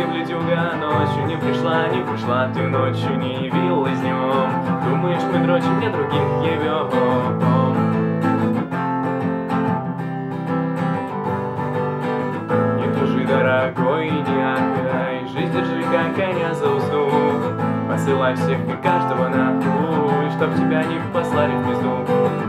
бледюга, ночью не пришла, не пришла, ты ночью не явилась днем. Думаешь, мы дрочим, мне других ебем. Не тужи, дорогой, не ахай, жизнь держи, как коня за узду. Посылай всех и каждого нахуй, чтоб тебя не послали в пизду.